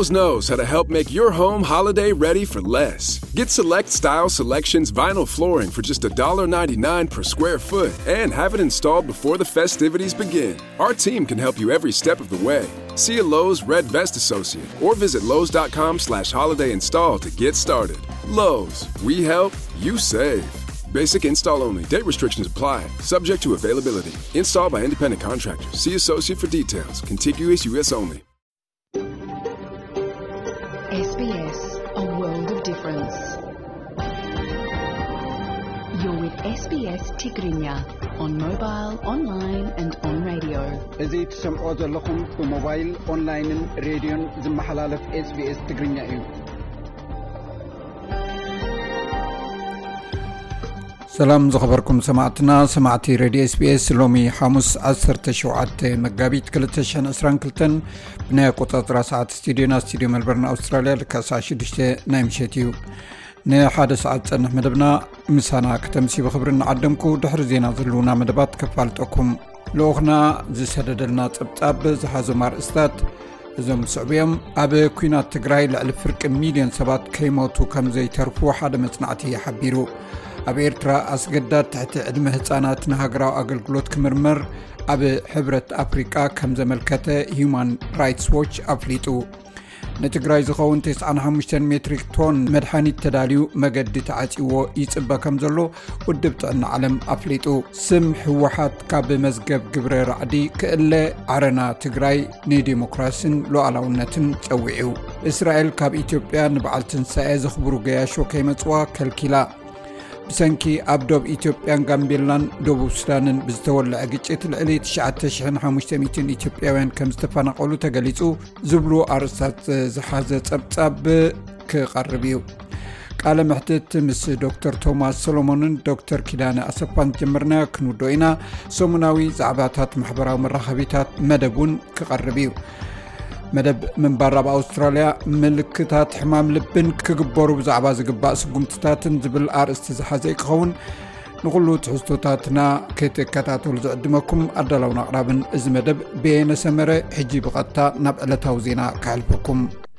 Lowe's knows how to help make your home holiday ready for less. Get Select Style Selections vinyl flooring for just $1.99 per square foot and have it installed before the festivities begin. Our team can help you every step of the way. See a Lowe's Red Vest associate or visit Lowe's.com/holidayinstall to get started. Lowe's, we help, you save. Basic install only. Date restrictions apply. Subject to availability. Installed by independent contractors. See associate for details. Contiguous U.S. only. SBS, a world of difference. You're with SBS Tigrinya on mobile, online and on radio. إذا تسمعوا لكم بموبايل، أونلاين، راديو زم حلالف SBS Tigrinya إيو. سلام زخبركم سمعتي راديو SBS لومي حاموس 17 مقابيت 2022 بنايا قطات راسعات استوديو ملبرن أستراليا لكاسا 6 نايمشتيو نا حادث ساعات صنح مدبنا مسانا كتمسي بخبرنا عدمكو دحر زينا ظلونا مدبات كفالتكم لوغنا زي سددلنا تبتاب زحازو مار استاد زم سعبيم أبي كوينات تقراي لألفرق مليون سبات كيموتو كم زي ترفو حدا مصنعتي يحبيرو أبي إرترا أسجدت تحت عدم هتسانات نهاجراو أقلقلوت كمرمر أبي حبرة أفريقيا كم زملكته هيومان رايتس ووتش أفليتو نتقراي زخون 95 متريك طن مدحاني تداليو مجد تعاتيو يصبا كم زلو ودبت أن علم أفليتو سم حوحات كاب مزقب قبر رعدي كإلا عرنا تقراي ني ديمقراسين لو علاونتن توعيو إسرائيل كاب إثيوبيا نبعالتن سايز خبرو قياشو كيمتوا كالكلا بسنكي أبدوب إثيوبيان غامبيلان دوبو سودانن بزتولى أجيت العلي 9500 إثيوبياوين كم استفانا قولو تقليتو زبلو أرسات زحازة تبتاب كقربيو قال محتت مس دكتور توماس سولومونن دكتور كيدانا أسفان جمرنا كنو دوينا سومناوي زعباتات محبراو مرخبيتات مدبون كقربيو مدب من برا بأستراليا ملكتات حمام لبن كجبروا بزعباز جباء سقمتاتن زبل أرست زحزيك خون نقولوا تحسطاتنا كتكتاتول زقدمكم أدلونا قرابن إز مدب بين سمرة حجي بغطا نبقى توزينا كعلبكم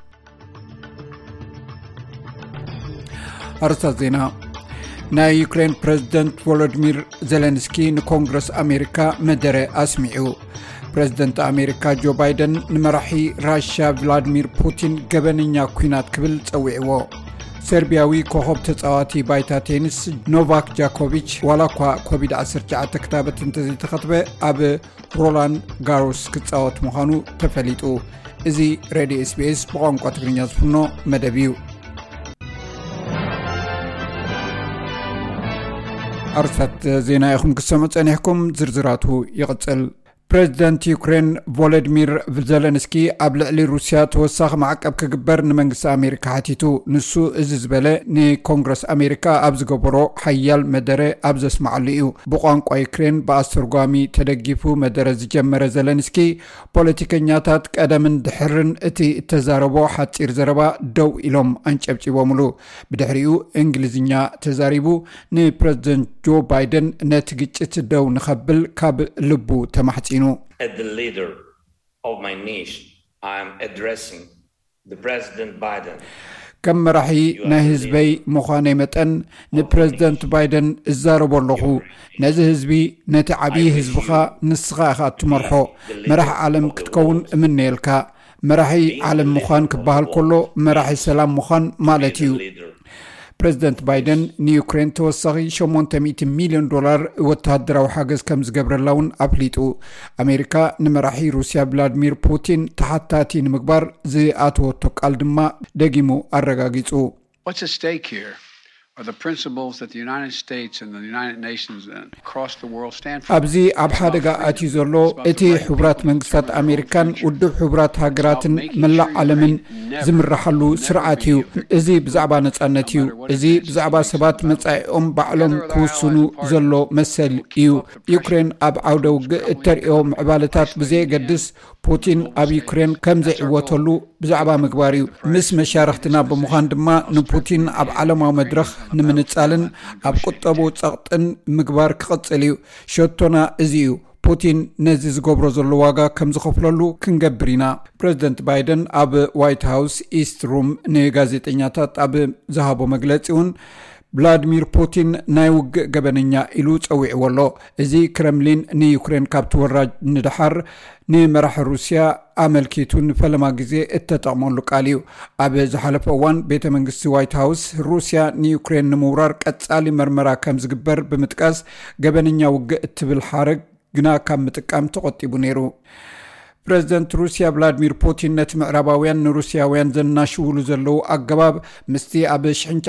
أرسل زينا نا يوكرين بريزيدنت فولوديمير زيلينسكي نكونغرس أمريكا مدري أسمعو بريزيدنت أمريكا جو بايدن نمرحي راشا فلاديمير بوتين جبنينيا كوينات كبل تسويعو سربياوي كوخوب تساواتي بايتا تينس نوفاك جاكوفيتش ولا كوفيد 19 كتابة انتزي تخطبه أب رولان غاروس كتساوات مخانو تفليتو ازي راديو SBS بغانقوا تقرينيا زفنو مدبيو أرسلت زينا يخم كسامت أنيحكم زرزراتو يغتسل بريزيدنت يوكرين فولوديمير زيلينسكي قبل علي روسيا توسخ معقب كجبر نمنجس أمريكا حتيتو نسو إزبلة ني كونغرس أمريكا أبز جبرو حيال مدرة أبز اسمع ليو بقانق يوكرين باسترقامي تدقيفو مدرة زجمر زيلينسكي بوليتيكينياتات قدمن دحرن اتي تزاربو حتصير زربا دو إلوم أنشبتي وملو بدحريو إنجليزينيا تزاريبو ني بريزيدنت جو بايدن نتيجة دو نخبل كاب لبو تمحتين As the leader of my nation, I am addressing the President Biden. كم رحي نهزبي مخاني متن نبريزيدنت بايدن الزارب اللخو نزهزبي نتعبي هزبخا نسخاخا تمرحو مرح عالم كتكون من نيلكا مرحي عالم مخان كبهال كله مرحي سلام مخان مالتيو بريزيدنت بايدن نيوكرين توسخي $800 مليون وتهدروا حاجز كم زجبر اللون أبليتو أمريكا نمرحي روسيا فلاديمير بوتين تحتاتي نمكبر زي آتو توكال دما دقيمو الرقاقيتو. What's at stake here are the principles that the United States and the United Nations and across the world stand for. أبزي أبحادقا آتي زولو إتي حبرات منقصات أمريكان ودو حبرات هاقراتن ملع علمن زمر رحلو سرعاتيو إزي بزعبا نتعنتيو إزي بزعبا سبات متعيهم بعلم كوسونو زولو مسل إيو يوكرين أب عودو الترئيهم عبالتات بزي قدس بوتين أب يوكرين كم زي عواتولو بزعبا مقباريو مس مشارختنا بمخان دما نبوتين أب علم ومدرخ نمنتسالن أب قطبو تساقتن مقبار كقتليو شوتونا إزيو ፑቲን ነዚ ዝገብሮ ዘሎ ዋጋ ከም ዝኸፍለሉ ክንገብርና ፕሬዚደንት ባይደን ኣብ ዋይት ሃውስ ኢስት ሩም ንጋዜጠኛታት ኣብ ዝሃቦ መግለፂውን ቭላድሚር ፑቲን ናይ ውግእ ገበነኛ ኢሉ ፀዊዕዎሎ እዚ ክሬምሊን ንዩክሬን ካብቲ ወራጅ ንድሓር ንመራሒ ሩስያ ኣመልኪቱን ፈለማ ግዜ እተጠቕመሉ ቃል እዩ ኣብ ዝሓለፈ እዋን ቤተ መንግስቲ ዋይት ሃውስ ሩስያ ንዩክሬን ንምውራር ቀጻሊ መርመራ ከም ዝግበር ብምጥቃስ ገበነኛ ውግእ እትብል ሓረግ ግና ካብ ምጥቃም ተቆጢቡ ነይሩ ፕሬዚደንት ሩስያ ቭላድሚር ፑቲን ነቲ ምዕራባውያን ንሩስያውያን ዘናሽውሉ ዘለው ኣገባብ ምስቲ ኣብ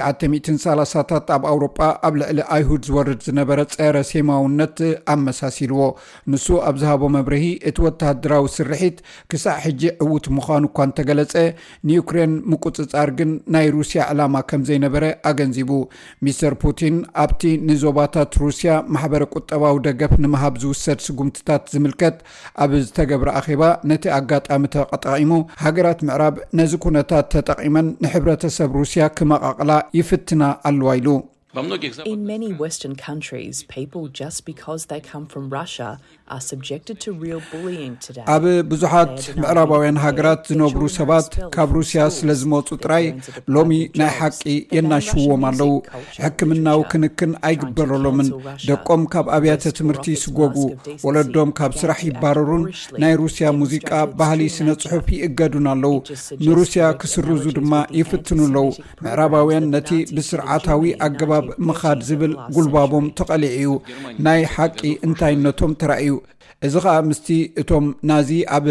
1930ታት ኣብ ኣውሮጳ ኣብ ልዕሊ ኣይሁድ ዝወርድ ዝነበረ ፀረ ሴማውነት ኣመሳሲልዎ ንሱ ኣብ ዝሃቦ መብርሂ እቲ ወተሃደራዊ ስርሒት ክሳዕ ሕጂ ዕዉት ምዃኑ እኳ እንተገለጸ ንዩክሬን ምቁፅጻር ግን ናይ ሩስያ ዕላማ ከም ዘይነበረ ኣገንዚቡ ሚስተር ፑቲን ኣብቲ ንዞባታት ሩስያ ማሕበረ ቁጠባዊ ደገፍ ንምሃብ ዝውሰድ ስጉምትታት ዝምልከት ኣብ ዝተገብረ ኣኼባ ነቲ ኣጋጣሚ ተጠቂሙ ሃገራት ምዕራብ ነዚ ኩነታት ተጠቂመን ንሕብረተሰብ ሩስያ ክመቃቅላ ይፍትና ኣለዋ ኢሉ In many Western countries, people just because they come from Russia are subjected to real bullying today. ኣብ ብዙሓት ምዕራባውያን ሃገራት ዝነብሩ ሰባት ካብ ሩስያ ስለዝመፁ ጥራይ ሎሚ ናይ ሓቂ የናሽዎም ኣለው ሕክምናዊ ክንክን ኣይግበረሎምን ደቆም ካብ ኣብያተ ትምህርቲ ይስጎጉ ወለዶም ካብ ስራሕ ይባረሩን ናይ ሩስያ ሙዚቃ ባህሊ ስነ ጽሑፍ ይእገዱን ኣለው ንሩስያ ክስርዙ ድማ ይፍትኑለው ምዕራባውያን ነቲ ብስርዓታዊ ኣገባብ ምኻድ ዝብል ጉልባቦም ተቐሊዑ ናይ ሓቂ እንታይነቶም ተራእዩ እዚ ኸኣ ምስቲ እቶም ናዚ ኣብ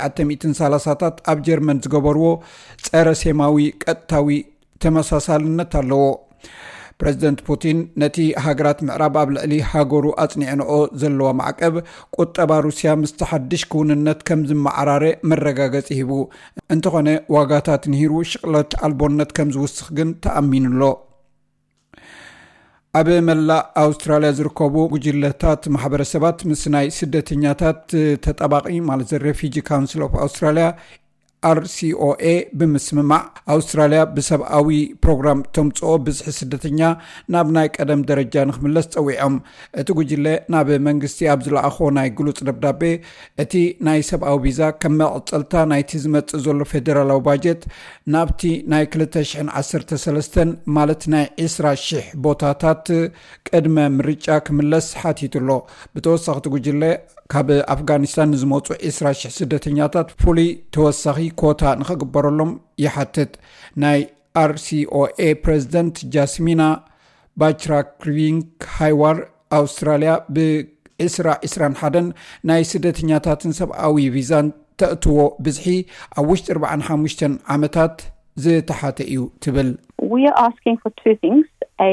1930ታት ኣብ ጀርመን ዝገበርዎ ፀረ ሴማዊ ቀጥታዊ ተመሳሳልነት ኣለዎ ፕሬዚደንት ፑቲን ነቲ ሃገራት ምዕራብ ኣብ ልዕሊ ሃገሩ ኣጽኒዕንኦ ዘለዎ ማዕቀብ ቁጠባ ሩስያ ምስ ሓድሽ ክውንነት ከም ዝመዓራረ መረጋገፂ ሂቡ እንተኾነ ዋጋታት ንሂሩ ሽቕለት ኣልቦነት ከም ዝውስኽ ግን ተኣሚኑሎ ኣብ መላእ ኣውስትራልያ ዝርከቡ ጉጅለታት ማሕበረሰባት ምስ ናይ ስደተኛታት ተጠባቂ ማለት ሬፊጂ ካውንስል ኦፍ ኣውስትራልያ RCOA ብምስምማዕ ኣውስትራልያ ብሰብኣዊ ፕሮግራም ተምጽኦ ብዝሒ ስደተኛ ናብ ናይ ቀደም ደረጃ ንኽምለስ ፀዊዖም እቲ ጉጅለ ናብ መንግስቲ ኣብ ዝለኣኾ ናይ ግሉጽ ደብዳቤ እቲ ናይ ሰብኣዊ ቪዛ ከም መቕፀልታ ናይቲ ዝመጽእ ዘሎ ፌደራላዊ ባጀት ናብቲ ናይ 2013 ማለት ናይ 20,000 ቦታታት ቅድመ ምርጫ ክምለስ ሓቲቱሎ ብተወሳኺ ጉጅለ ካብ ኣፍጋኒስታን ዝመጹ 20,000 ስደተኛታት ፍሉይ ተወሳኺ ኮታ ንኽግበረሎም ይሓትት ናይ RCOA ፕሬዚደንት ጃስሚና ባችራክሪንግ ሃይዋር ኣውስትራልያ ብ2021 ናይ ስደተኛታትን ሰብኣዊ ቪዛን ተእትዎ ብዝሒ ኣብ ውሽጢ 45 ዓመታት ዝተሓተ እዩ ትብል We are asking for two things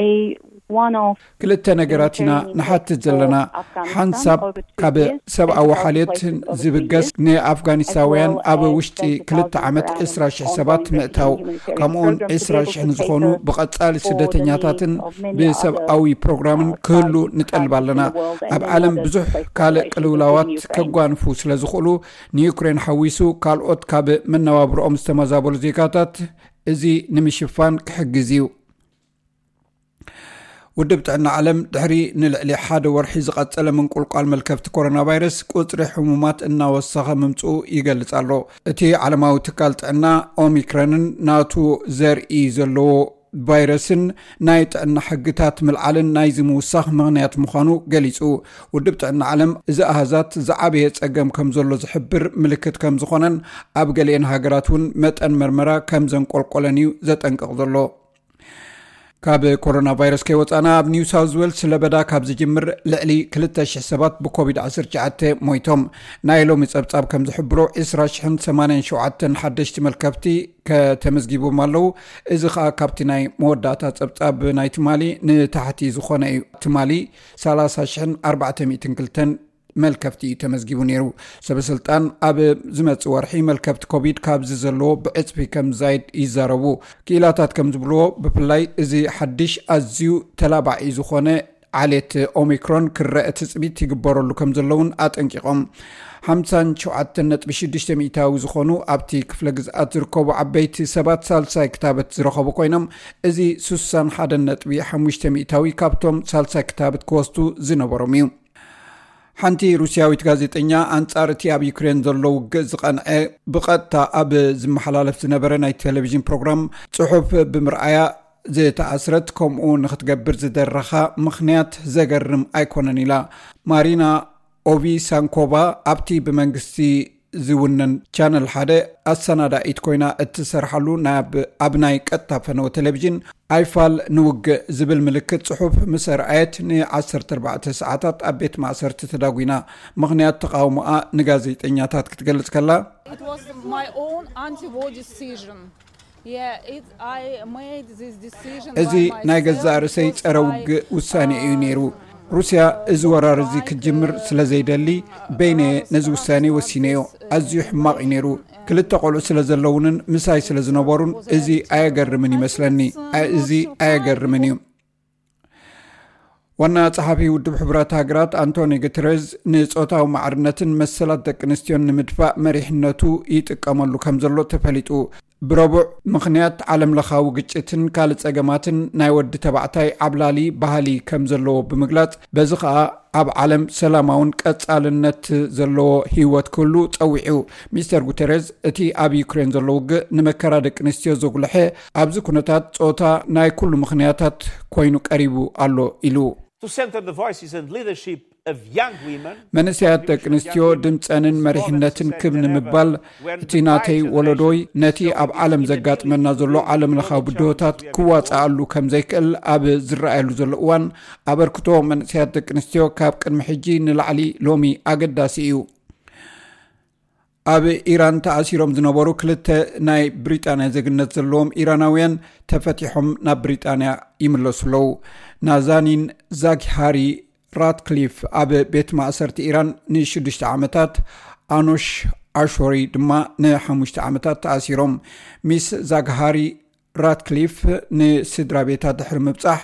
ክልተ ነገራት ኢና ንሓትት ዘለና ሓንሳብ ካብ ሰብኣዊ ሓልየት ዝብገስ ንኣፍጋኒስታውያን ኣብ ውሽጢ 2 ዓመት 20,000 ሰባት ምእታው ከምኡን 20,000 ዝኾኑ ብቐጻሊ ስደተኛታትን ብሰብኣዊ ፕሮግራምን ክህሉ ንጠልብ ኣለና ኣብ ዓለም ብዙሕ ካልእ ቅልውላዋት ከጓንፉ ስለ ዝኽእሉ ንዩክሬን ሓዊሱ ካልኦት ካብ መነባብሮኦም ዝተመዛበሉ ዜጋታት እዚ ንምሽፋን ክሕግዝ እዩ ውድብ ጥዕና ዓለም ድሕሪ ንልዕሊ ሓደ ወርሒ ዝቐጸለ ምንቁልቋል መልከፍቲ ኮሮና ቫይረስ ቁጽሪ ሕሙማት እናወሰኸ ምምጽኡ ይገልጽ ኣሎ እቲ ዓለማዊ ትካል ጥዕና ኦሚክሮንን ናቱ ዘርኢ ዘለዎ ቫይረስን ናይ ጥዕና ሕግታት ምልዓልን ናይ ዝምውሳኽ ምኽንያት ምዃኑ ገሊጹ ውድብ ጥዕና ዓለም እዚ ኣሃዛት ዝዓበየ ፀገም ከም ዘሎ ዝሕብር ምልክት ከም ዝኾነን ኣብ ገሊአን ሃገራት እውን መጠን መርመራ ከም ዘንቆልቆለን እዩ ዘጠንቅቕ ዘሎ ካብ ኮሮና ቫይረስ ከይወፃና ኣብ ኒው ሳውዝ ዌልስ ለበዳ ካብ ዝጅምር ልዕሊ 2,000 ሰባት ብኮቪድ-19 ሞይቶም ናይ ሎሚ ፀብጻብ ከም ዝሕብሮ 20,87 ሓደሽቲ መልከፍቲ ከተመዝጊቦም ኣለው እዚ ከዓ ካብቲ ናይ መወዳእታ ፀብጻብ ናይ ትማሊ ንታሕቲ ዝኾነ እዩ ትማሊ 30,402 መልከፍቲ ተመዝጊቡ ነይሩ ሰበስልጣን ኣብ ዝመጽእ ወርሒ መልከፍቲ ኮቪድ ካብ ዘለዎ ብዕጽፊ ከም ዛይድ ይዛረቡ ኪላታት ከም ዝብልዎ ብፍላይ እዚ ሓድሽ ኣዝዩ ተላባዒ ዝኾነ ዓሌት ኦሚክሮን ክረአ ትጽቢት ይግበረሉ ከም ዘለውን ኣጠንቂቖም 57.6 ሚእታዊ ዝኾኑ ኣብቲ ክፍለ ግዝኣት ዝርከቡ ዓበይቲ ሰባት ሳልሳይ ክታበት ዝረኸቡ ኮይኖም እዚ 61.5 ሚእታዊ ካብቶም ሳልሳይ ክታበት ክወስዱ ዝነበሮም እዩ ሓንቲ ሩስያዊት ጋዜጠኛ አንጻር እቲ ኣብ ዩክሬን ዘሎ ውግእ ዝቐንዐ ብቐጥታ ኣብ ዝመሓላለፍ ዝነበረ ናይ ቴሌቪዥን ፕሮግራም ጽሑፍ ብምርኣያ ዝተኣስረት ከምኡ ንኽትገብር ዝደረኻ ምኽንያት ዘገርም ኣይኮነን ኢላ ማሪና ኦቪሳንኮቫ ኣብቲ ብመንግስቲ ዝውነን ቻነል ሓደ ኣሰናዳኢት ኮይና እትሰርሓሉ ኣብ ናይ ቀጥታ ፈነወ ቴሌቪዥን ኣይፋል ንውግእ ዝብል ምልክት ጽሑፍ ምስ ረኣየት ን14 ሰዓታት ኣብ ቤት ማእሰርቲ ተዳጉና ምኽንያት ተቃውሞኣ ንጋዜጠኛታት ክትገልጽ ከላ It was my own anti-war decision. እዚ ናይ ገዛእ ርእሰይ ጸረ ውግእ ውሳኔ እዩ ነይሩ ሩስያ እዚ ወራር እዚ ክጅምር ስለ ዘይደሊ በይነ ነዚ ውሳኔ ወሲነዮ ኣዝዩ ሕማቕ እዩ ነይሩ ክልተ ቆልዑ ስለ ዘለውንን ምሳይ ስለ ዝነበሩን እዚ ኣየገርምን ይመስለኒ እዚ ኣየገርምን እዩ ዋና ጸሓፊ ውድብ ሕብራት ሃገራት አንቶኒዮ ጉተሬዝ ንጾታዊ ማዕርነትን መሰላት ደቂ ኣንስትዮን ንምድፋእ መሪሕነቱ ይጥቀመሉ ከም ዘሎ ተፈሊጡ ብረቡዕ ምኽንያት ዓለም ለኻዊ ግጭትን ካልእ ጸገማትን ናይ ወዲ ተባዕታይ ዓብላሊ ባህሊ ከም ዘለዎ ብምግላጽ በዚ ከዓ ኣብ ዓለም ሰላማውን ቀጻልነት ዘለዎ ህይወት ኩሉ ጸዊዑ ሚስተር ጉተሬዝ እቲ ኣብ ዩክሬን ዘሎ ውግእ ንመከራ ደቂ ኣንስትዮ ዘጉልሐ ኣብዚ ኩነታት ጾታ ናይ ኩሉ ምኽንያታት ኮይኑ ቀሪቡ ኣሎ ኢሉ To center the voices and leadership of young women መንስያት ደቂ ኣንስትዮ ድምጸንን መሪሕነትን ክብ ንምባል እቲ ናተይ ወለዶይ ነቲ ኣብ ዓለም ዘጋጥመና ዘሎ ዓለም ለኻዊ ብድሆታት ክዋጻኣሉ ከም ዘይክእል ኣብ ዝረኣየሉ ዘሎ እዋን ኣበርክቶ መንስያት ደቂ ኣንስትዮ ካብ ቅድሚ ሕጂ ንላዕሊ ሎሚ ኣገዳሲ እዩ ኣብ ኢራን ተኣሲሮም ዝነበሩ ክልተ ናይ ብሪጣንያ ዜግነት ዘለዎም ኢራናውያን ተፈቲሖም ናብ ብሪጣንያ ይምለሱለው ናዛኒን ዛግሃሪ ራትክሊፍ ኣብ ቤት ማእሰርቲ ኢራን ን6 ዓመታት ኣኖሽ ኣሾሪ ድማ ን5 ዓመታት ተኣሲሮም ሚስ ዛግሃሪ ራትክሊፍ ንስድራ ቤታ ድሕሪ ምብጻሕ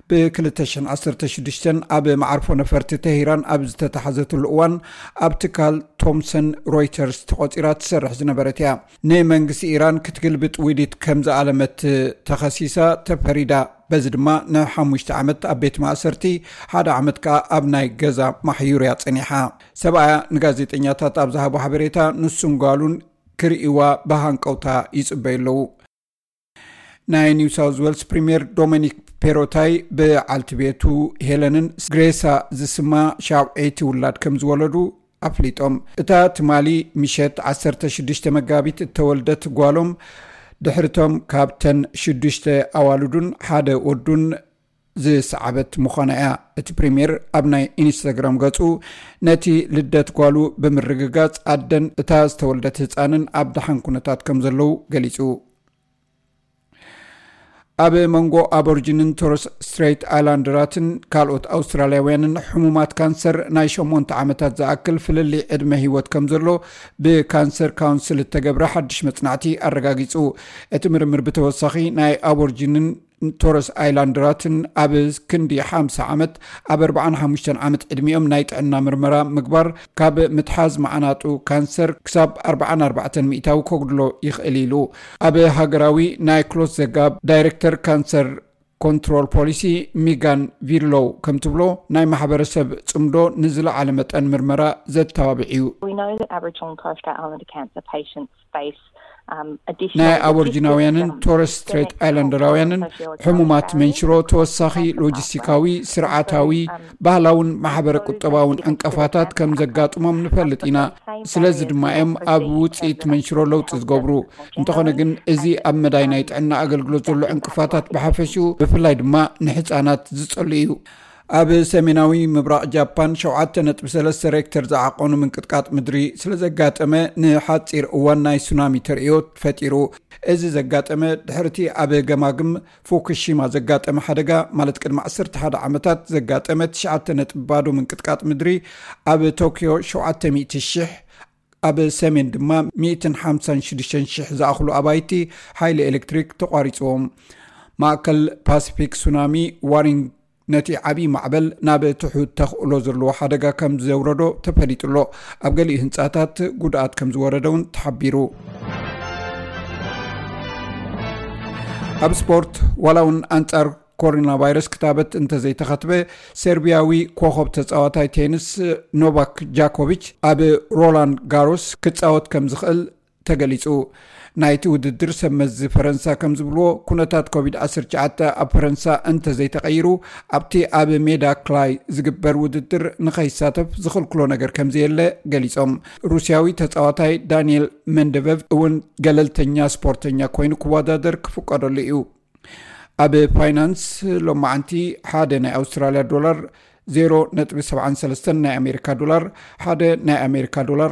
ብ2016 ኣብ ማዕርፎ ነፈርቲ ተሂራን ኣብ ዝተተሓዘትሉ እዋን ኣብ ትካል ቶምሰን ሮይተርስ ተቆፂራ ትሰርሕ ዝነበረት እያ ንመንግስቲ ኢራን ክትግልብጥ ውዲት ከም ዝኣለመት ተኸሲሳ ተፈሪዳ በዚ ድማ ን5 ዓመት ኣብ ቤት ማእሰርቲ 1 ዓመት ከዓ ኣብ ናይ ገዛ ማሕዩርያ ጸኒሓ ሰብኣያ ንጋዜጠኛታት ኣብ ዝሃቦ ሓበሬታ ንሱን ጓሉን ክርእዋ ብሃንቀውታ ይጽበየለው ናይ ኒው ሳውዝ ዌልስ ፕሪሚየር ዶሚኒክ ፔሮታይ ብዓልቲ ቤቱ ሄለንን ግሬሳ ዝስማ ሻውዒቲ ውላድ ከም ዝወለዱ ኣፍሊጦም እታ ትማሊ ምሸት 16 መጋቢት እተወልደት ጓሎም ድሕርቶም ካብተን 6 ኣዋልዱን ሓደ ወዱን ዝሰዓበት ምዃና እያ እቲ ፕሪሚየር ኣብ ናይ ኢንስታግራም ገጹ ነቲ ልደት ጓሉ ብምርግጋጽ ኣደን እታ ዝተወልደት ህፃንን ኣብ ደሓን ኩነታት ከም ዘለው ገሊጹ ኣብ መንጎ አቦርጂንን ቶረስ ስትሬት አይላንደራትን ካልኦት አውስትራሊያውያንን ሕሙማት ካንሰር ናይ 8 ዓመታት ዝኣክል ፍልሊ ዕድመ ህይወት ከም ዘሎ ብካንሰር ካውንስል ተገብረ ሓድሽ መጽናዕቲ ኣረጋጊጹ እቲ ምርምር ብተወሳኺ ናይ አቦርጂንን ቶረስ አይላንደራትን ኣብ ክንዲ 50 ዓመት ኣብ 45 ዓመት ዕድሚኦም ናይ ጥዕና ምርመራ ምግባር ካብ ምትሓዝ ማዕናጡ ካንሰር ክሳብ 44 ሚእታው ከጉድሎ ይኽእል ኢሉ ኣብ ሃገራዊ ናይ ክሎስ ዘጋብ ዳይሬክተር ካንሰር ኮንትሮል ፖሊሲ ሚጋን ቪርሎው ከም ትብሎ ናይ ማሕበረሰብ ጽምዶ ንዝለዓለ መጠን ምርመራ ዘተባብዕዩ We know that Aboriginal and Torres Strait Islander cancer patients face ናይ አቦርጂናውያንን ቶረስ ስትሬት አይላንደራውያንን ሕሙማት መንሽሮ ተወሳኺ ሎጂስቲካዊ ስርዓታዊ ባህላውን ማሕበረ ቁጠባውን እንቅፋታት ከም ዘጋጥሞም ንፈልጥ ኢና ስለዚ ድማ ኣብ ውጽኢት መንሽሮ ለውጥ ዝገብሩ እንተኾነ ግን እዚ ኣብ መዳይ ናይ ጥዕና ኣገልግሎት ዘሎ እንቅፋታት ብሓፈሽኡ ብፍላይ ድማ ንህፃናት ዝጸሉ እዩ ኣብ ሰሜናዊ ምብራቕ ጃፓን 7.3 ሬክተር ዝዓቆኑ ምንቅጥቃጥ ምድሪ ስለ ዘጋጠመ ንሓፂር እዋን ናይ ሱናሚ ተርእዮ ፈጢሩ እዚ ዘጋጠመ ድሕርቲ ኣብ ገማግም ፉኩሺማ ዘጋጠመ ሓደጋ ማለት ቅድሚ 11 ዓመታት ዘጋጠመ 9.0 ምንቅጥቃጥ ምድሪ ኣብ ቶኪዮ 700,000 ኣብ ሰሜን ድማ 156,000 ዝኣኽሉ ኣባይቲ ሓይሊ ኤሌክትሪክ ተቋሪጾም ማእከል ፓሲፊክ ሱናሚ ዋርኒንግ ነቲ ዓቢ ማዕበል ናብ ትሑት ተኽእሎ ዘለዎ ሓደጋ ከም ዘውረዶ ተፈሊጡሎ ኣብ ገሊእ ህንጻታት ጉድኣት ከም ዝወረደውን ተሓቢሩ ኣብ ስፖርት ዋላውን አንጻር ኮሮና ቫይረስ ክታበት እንተዘይተኸትበ ሰርቢያዊ ኮኸብ ተጻዋታይ ቴኒስ ኖቫክ ጆኮቪች ኣብ ሮላንድ ጋሮስ ክጻወት ከም ዝኽእል ተገሊጹ ናይቲ ውድድር ሰመዝ ፈረንሳ ከም ዝብልዎ ኩነታት ኮቪድ-19 ኣብ ፈረንሳ እንተዘይተቀይሩ ኣብቲ ኣብ ሜዳ ክላይ ዝግበር ውድድር ንኸይሳተፍ ዝኽልክሎ ነገር ከም ዘየለ ገሊጾም ሩስያዊ ተጻዋታይ ዳንኤል መንደቨቭ እውን ገለልተኛ ስፖርተኛ ኮይኑ ክወዳደር ክፍቀደሉ እዩ ኣብ ፋይናንስ ሎማዓንቲ ሓደ ናይ ኣውስትራልያ ዶላር 0.73 ናይ ኣሜሪካ ዶላር ሓደ ናይ ኣሜሪካ ዶላር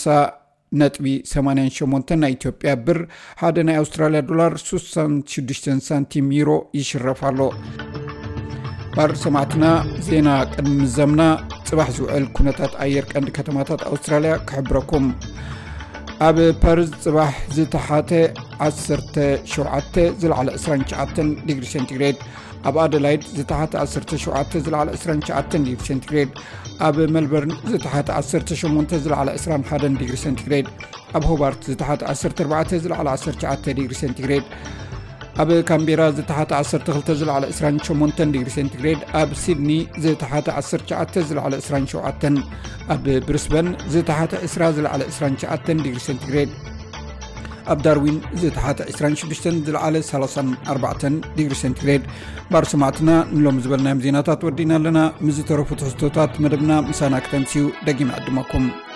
50.88 ናይ ኢትዮጵያ ብር ሓደ ናይ ኣውስትራልያ ዶላር 66 ሳንቲም ዩሮ ይሽረፋሎ ባር ሰማዕትና ዜና ቅድም ዘምና ጽባሕ ዝውዕል ኩነታት ኣየር ቀንዲ ከተማታት ኣውስትራልያ ክሕብረኩም ኣብ ፓሪስ ጽባሕ ዝተሓተ 17 ዝለዓለ 29 ዲግሪ ሴንቲግሬድ ኣብ ኣደላይድ ዝተሓተ 17 ዝለዓለ 29 ዲግሪ ሴንቲግሬድ ኣብ ሜልበርን ዝተሓተ 18 ዝለዓለ 21 ዲግሪ ሴንቲግሬድ ኣብ ሆባርት ዝተሓተ 14 ዝለዓለ 19 ዲግሪ ሴንቲግሬድ ኣብ ካምቤራ ዝተሓተ 12 ዝለዓለ 28 ዲግሪ ሴንቲግሬድ ኣብ ሲድኒ ዝተሓተ 19 ዝለዓለ 27 ኣብ ብሪስበን ዝተሓተ 20 ዝለዓለ 29 ዲግሪ ሴንቲግሬድ ኣብ ዳርዊን ዝተሓተ 26 ዝለዓለ 34 ዲግሪ ሴንቲግሬድ ባር ሰማዕትና ንሎም ዝበልናዮም ዜናታት ወዲና ኣለና ምዝተረፉ ትሕዝቶታት መደብና ምሳና ክተንስዩ ደጊም ዕድመኩም